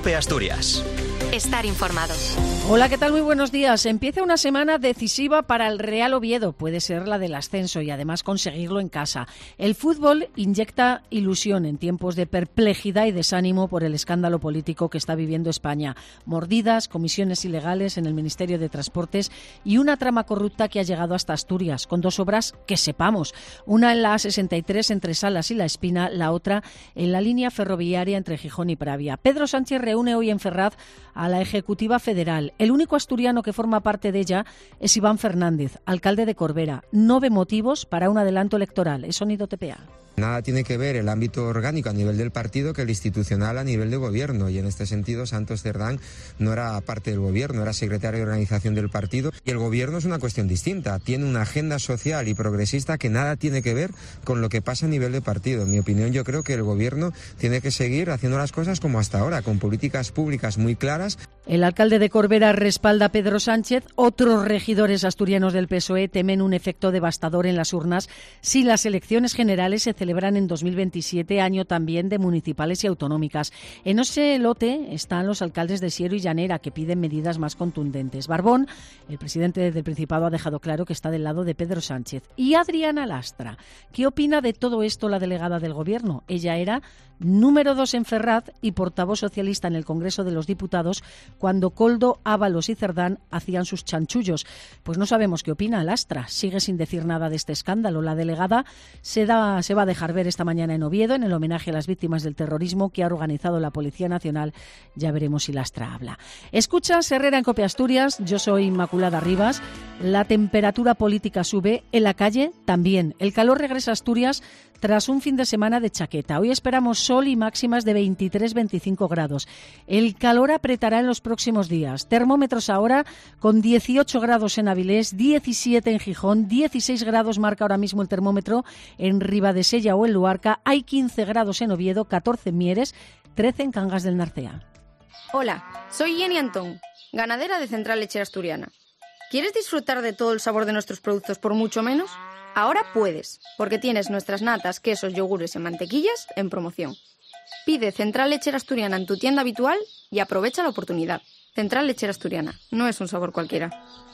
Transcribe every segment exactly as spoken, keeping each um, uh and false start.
COPE Asturias. Estar informado. Hola, ¿qué tal? Muy buenos días. Empieza una semana decisiva para el Real Oviedo. Puede ser la del ascenso y además conseguirlo en casa. El fútbol inyecta ilusión en tiempos de perplejidad y desánimo por el escándalo político que está viviendo España. Mordidas, comisiones ilegales en el Ministerio de Transportes y una trama corrupta que ha llegado hasta Asturias, con dos obras que sepamos. Una en la A sesenta y tres entre Salas y La Espina, la otra en la línea ferroviaria entre Gijón y Pravia. Pedro Sánchez reúne hoy en Ferraz a la Ejecutiva Federal. El único asturiano que forma parte de ella es Iván Fernández, alcalde de Corbera. No ve motivos para un adelanto electoral. Es Sonido T P A. Nada tiene que ver el ámbito orgánico a nivel del partido que el institucional a nivel de gobierno, y en este sentido Santos Cerdán no era parte del gobierno, era secretario de organización del partido, y el gobierno es una cuestión distinta, tiene una agenda social y progresista que nada tiene que ver con lo que pasa a nivel de partido. En mi opinión, yo creo que el gobierno tiene que seguir haciendo las cosas como hasta ahora, con políticas públicas muy claras. El alcalde de Corbera respalda a Pedro Sánchez. Otros regidores asturianos del P S O E temen un efecto devastador en las urnas si las elecciones generales se celebran en dos mil veintisiete, año también de municipales y autonómicas. En ese lote están los alcaldes de Siero y Llanera, que piden medidas más contundentes. Barbón, el presidente del Principado, ha dejado claro que está del lado de Pedro Sánchez. Y Adriana Lastra, ¿qué opina de todo esto la delegada del Gobierno? Ella era número dos en Ferraz y portavoz socialista en el Congreso de los Diputados cuando Koldo, Ábalos y Cerdán hacían sus chanchullos. Pues no sabemos qué opina Lastra. Sigue sin decir nada de este escándalo. La delegada se, da, se va a dejar ver esta mañana en Oviedo en el homenaje a las víctimas del terrorismo que ha organizado la Policía Nacional. Ya veremos si Lastra habla. Escuchas Herrera en COPE Asturias. Yo soy Inmaculada Rivas. La temperatura política sube, en la calle también. El calor regresa a Asturias tras un fin de semana de chaqueta. Hoy esperamos sol y máximas de veintitrés a veinticinco grados. El calor apretará en los próximos días. Termómetros ahora con dieciocho grados en Avilés, diecisiete en Gijón, dieciséis grados marca ahora mismo el termómetro en Ribadesella o en Luarca, hay quince grados en Oviedo, catorce en Mieres, trece en Cangas del Narcea. Hola, soy Jenny Antón, ganadera de Central Lechera Asturiana. ¿Quieres disfrutar de todo el sabor de nuestros productos por mucho menos? Ahora puedes, porque tienes nuestras natas, quesos, yogures y mantequillas en promoción. Pide Central Lechera Asturiana en tu tienda habitual y aprovecha la oportunidad. Central Lechera Asturiana, no es un sabor cualquiera.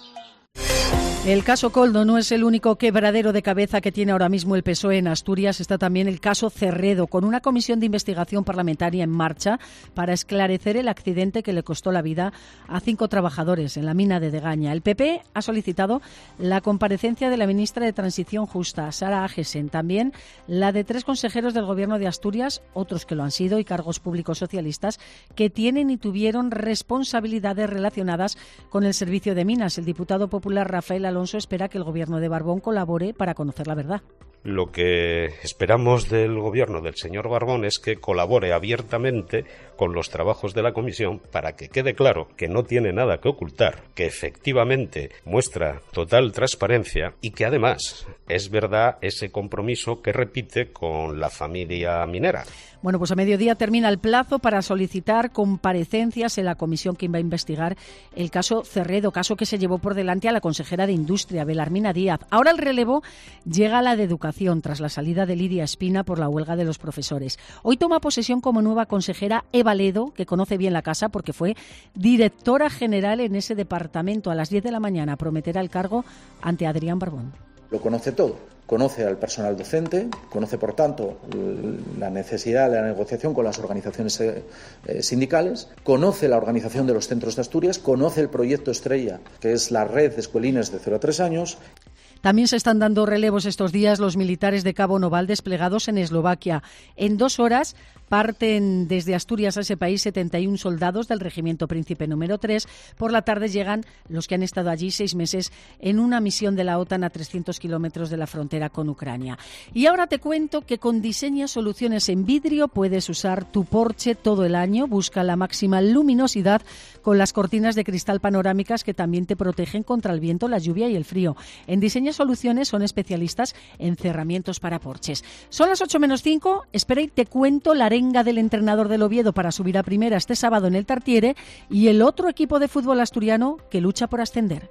El caso Koldo no es el único quebradero de cabeza que tiene ahora mismo el P S O E en Asturias. Está también el caso Cerredo, con una comisión de investigación parlamentaria en marcha para esclarecer el accidente que le costó la vida a cinco trabajadores en la mina de Degaña. El P P ha solicitado la comparecencia de la ministra de Transición Justa, Sara Agesen, también la de tres consejeros del Gobierno de Asturias, otros que lo han sido, y cargos públicos socialistas que tienen y tuvieron responsabilidades relacionadas con el servicio de minas. El diputado popular Rafael Alonso espera que el gobierno de Barbón colabore para conocer la verdad. Lo que esperamos del gobierno del señor Barbón es que colabore abiertamente con los trabajos de la comisión para que quede claro que no tiene nada que ocultar, que efectivamente muestra total transparencia y que además es verdad ese compromiso que repite con la familia minera. Bueno, pues a mediodía termina el plazo para solicitar comparecencias en la comisión que va a investigar el caso Cerredo, caso que se llevó por delante a la consejera de Industria, Belarmina Díaz. Ahora el relevo llega a la de Educación, tras la salida de Lidia Espina por la huelga de los profesores. Hoy toma posesión como nueva consejera Eva Ledo, que conoce bien la casa porque fue directora general en ese departamento. A las diez de la mañana prometerá el cargo ante Adrián Barbón. Lo conoce todo. Conoce al personal docente, conoce, por tanto, la necesidad de la negociación con las organizaciones eh, sindicales, conoce la organización de los centros de Asturias, conoce el proyecto estrella, que es la red de escuelines de cero a tres años. También se están dando relevos estos días los militares de Cabo Noval desplegados en Eslovaquia. En dos horas parten desde Asturias a ese país setenta y uno soldados del Regimiento Príncipe número tres. Por la tarde llegan los que han estado allí seis meses en una misión de la OTAN a trescientos kilómetros de la frontera con Ucrania. Y ahora te cuento que con Diseña Soluciones en Vidrio puedes usar tu Porsche todo el año. Busca la máxima luminosidad con las cortinas de cristal panorámicas que también te protegen contra el viento, la lluvia y el frío. En Diseña Soluciones son especialistas en cerramientos para Porsches. Son las ocho menos cinco. Espera y te cuento la arenga del entrenador del Oviedo para subir a primera este sábado en el Tartiere y el otro equipo de fútbol asturiano que lucha por ascender.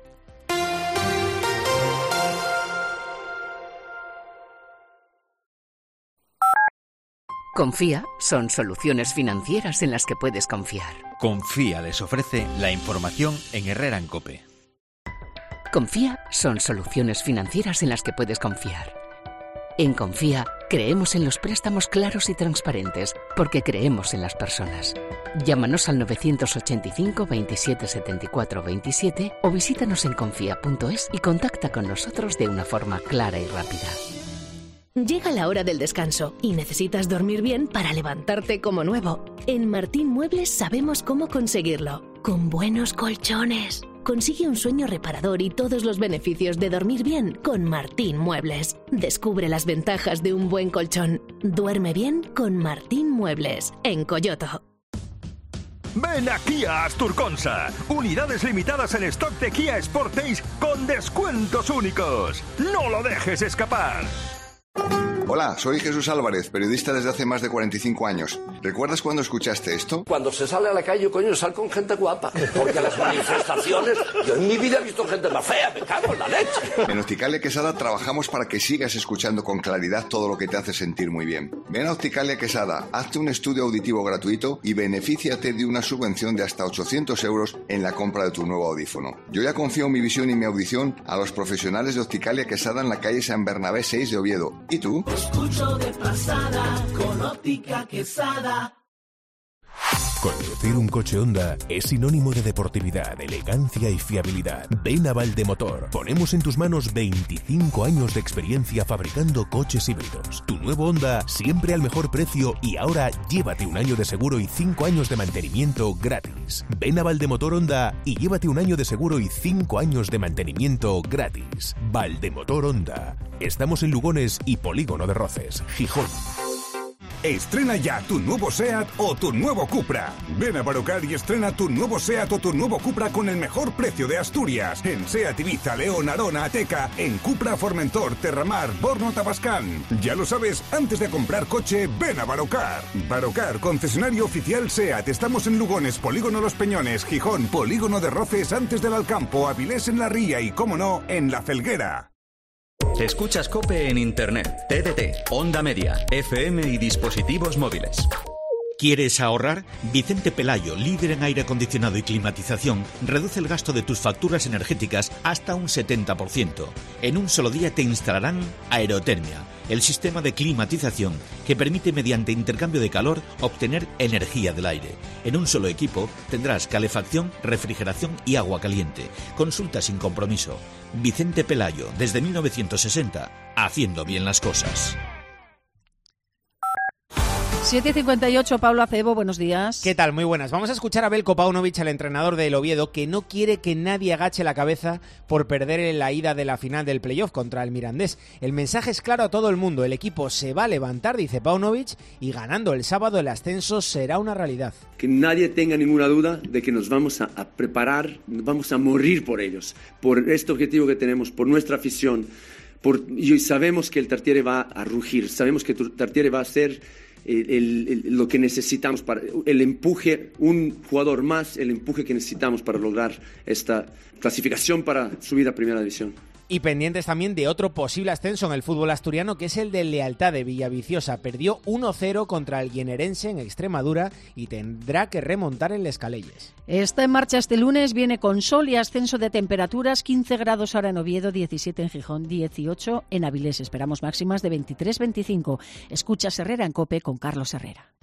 Confía son soluciones financieras en las que puedes confiar. Confía les ofrece la información en Herrera en COPE. Confía son soluciones financieras en las que puedes confiar. En Confía creemos en los préstamos claros y transparentes porque creemos en las personas. Llámanos al novecientos ochenta y cinco, veintisiete, setenta y cuatro, veintisiete o visítanos en confía punto es y contacta con nosotros de una forma clara y rápida. Llega la hora del descanso y necesitas dormir bien para levantarte como nuevo. En Martín Muebles sabemos cómo conseguirlo. Con buenos colchones. Consigue un sueño reparador y todos los beneficios de dormir bien con Martín Muebles. Descubre las ventajas de un buen colchón. Duerme bien con Martín Muebles, en Coyoto. Ven aquí a Asturconsa. Unidades limitadas en stock de Kia Sportage con descuentos únicos. ¡No lo dejes escapar! Hola, soy Jesús Álvarez, periodista desde hace más de cuarenta y cinco años. ¿Recuerdas cuando escuchaste esto? Cuando se sale a la calle, coño, sal con gente guapa. Porque las manifestaciones... Yo en mi vida he visto gente más fea, me cago en la leche. En Opticalia Quesada trabajamos para que sigas escuchando con claridad todo lo que te hace sentir muy bien. Ven a Opticalia Quesada, hazte un estudio auditivo gratuito y benefíciate de una subvención de hasta ochocientos euros en la compra de tu nuevo audífono. Yo ya confío mi visión y mi audición a los profesionales de Opticalia Quesada en la calle San Bernabé seis de Oviedo. ¿Y tú? Escucho de pasada con Óptica Quesada. Conducir un coche Honda es sinónimo de deportividad, elegancia y fiabilidad. Ven a Valdemotor. Ponemos en tus manos veinticinco años de experiencia fabricando coches híbridos. Tu nuevo Honda siempre al mejor precio y ahora llévate un año de seguro y cinco años de mantenimiento gratis. Ven a Valdemotor Honda y llévate un año de seguro y cinco años de mantenimiento gratis. Valdemotor Honda. Estamos en Lugones y Polígono de Roces, Gijón. Estrena ya tu nuevo SEAT o tu nuevo Cupra. Ven a Barocar y estrena tu nuevo SEAT o tu nuevo Cupra con el mejor precio de Asturias. En SEAT Ibiza, León, Arona, Ateca, en Cupra, Formentor, Terramar, Borno, Tabascán. Ya lo sabes, antes de comprar coche, ven a Barocar. Barocar, concesionario oficial SEAT. Estamos en Lugones, Polígono Los Peñones, Gijón, Polígono de Roces antes del Alcampo, Avilés en la Ría y, cómo no, en La Felguera. Escuchas COPE en Internet, T D T, Onda Media, F M y dispositivos móviles. ¿Quieres ahorrar? Vicente Pelayo, líder en aire acondicionado y climatización, reduce el gasto de tus facturas energéticas hasta un setenta por ciento. En un solo día te instalarán Aerotermia, el sistema de climatización que permite mediante intercambio de calor obtener energía del aire. En un solo equipo tendrás calefacción, refrigeración y agua caliente. Consulta sin compromiso. Vicente Pelayo, desde mil novecientos sesenta, haciendo bien las cosas. siete cincuenta y ocho, Pablo Acebo, buenos días. ¿Qué tal? Muy buenas. Vamos a escuchar a Belko Paunovic, el entrenador del Oviedo, que no quiere que nadie agache la cabeza por perder en la ida de la final del playoff contra el Mirandés. El mensaje es claro a todo el mundo. El equipo se va a levantar, dice Paunovic, y ganando el sábado el ascenso será una realidad. Que nadie tenga ninguna duda de que nos vamos a, a preparar, vamos a morir por ellos, por este objetivo que tenemos, por nuestra afición. Por, y sabemos que el Tartiere va a rugir, sabemos que el Tartiere va a ser... El, el, el, lo que necesitamos para el empuje, un jugador más, el empuje que necesitamos para lograr esta clasificación para subir a Primera División. Y pendientes también de otro posible ascenso en el fútbol asturiano, que es el de Lealtad de Villaviciosa. Perdió uno cero contra el Guinerense en Extremadura y tendrá que remontar en Les Calelles. Está en marcha este lunes, viene con sol y ascenso de temperaturas, quince grados ahora en Oviedo, diecisiete en Gijón, dieciocho en Avilés. Esperamos máximas de veintitrés veinticinco. Escuchas Herrera en COPE con Carlos Herrera.